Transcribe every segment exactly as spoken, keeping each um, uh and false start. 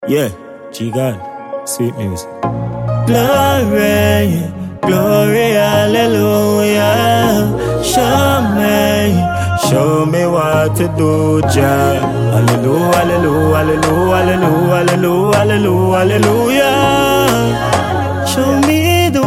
Yeah, G-God, sweet music. Glory, glory, hallelujah. Show me, show me what to do, Jah. Hallelujah, hallelujah, hallelujah, hallelujah, hallelujah, hallelujah. Show me the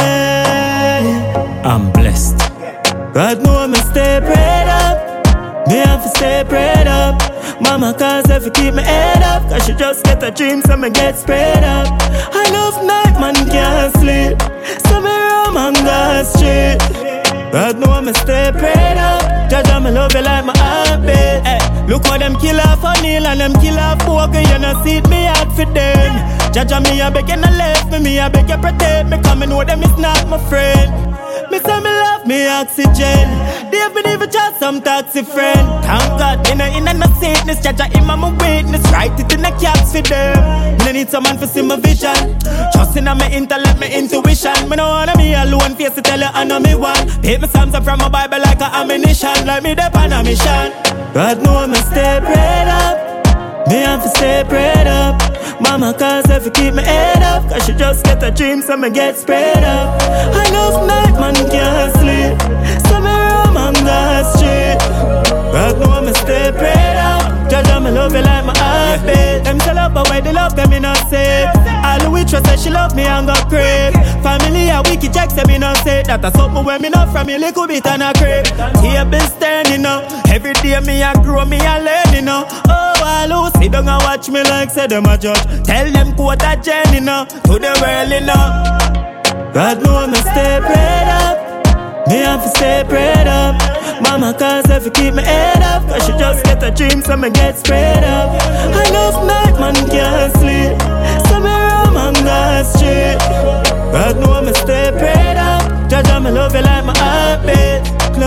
way. I'm blessed. God know I'm stay prayed up. Me have to stay prayed up. Mama cause if you keep my head up, cause she just get a dream so me get sprayed up. I love night man can't sleep, so me roam on God street. God know I'm stay prayed up. Judge me love you like my heartbeat. Hey, look how them kill off a Neil and them kill off Poker. You know see it me out for them. Judge me a beg you not left me, me a beg you protect me. Come and know them is not my friend. Me say me love me oxygen. They have been even just some taxi friend. Thank God, you know, in a no sickness. Jaja him a my witness. Write it in a caps for them. Me need someone for see my vision. Trust in my intellect, my intuition. Me no wanna me alone, face to tell you I know me one. Take me Psalms from my Bible like a ammunition. Like me dep on a mission. God know me stay prayed up. Me have to stay prayed up. Mama cause if you keep my head up, cause she just get a dream so me get sprayed up. I love night man can't sleep, so me roam on God street. God know me stay prayed up. Judge me love you like my heartbeat. Them tell up but why they love them in a safe. All the waitress say she love me and got crave. Family a wicked jack say me not say. That a something when me not from me little bit and a crave. Table standing up, every day me a grow me a learning up. Oh all who sit down and watch me like say them a judge. Tell them quote a journey now, to the world you know. God know me stay prayed up. Me have to stay prayed up. Mama cause if you keep my head up, cause she just get a dream so me get sprayed up. I love night man can't sleep, so me roam on God street. God know me stay prayed up. Judge me love you like my heartbeat.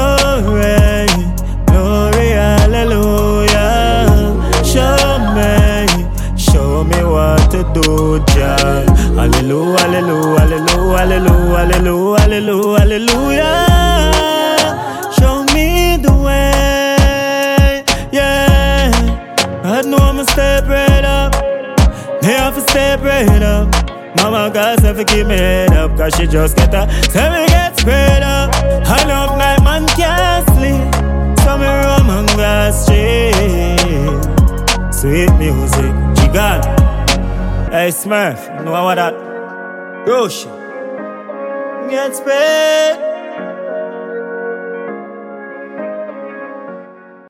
Glory, glory, hallelujah. Show me, show me what to do, Jah. Hallelujah, hallelujah, hallelujah, hallelujah, hallelujah, hallelujah. Show me the way, yeah. God know I'ma stay prayed up. They have to stay prayed up. Mama cause if you keep me head up, cause she just get a tell me get sprayed up. I love night man can't sleep, so me roam on God street. Sweet music, G-God. Hey Smurf, you know what that? Roche. Get sprayed.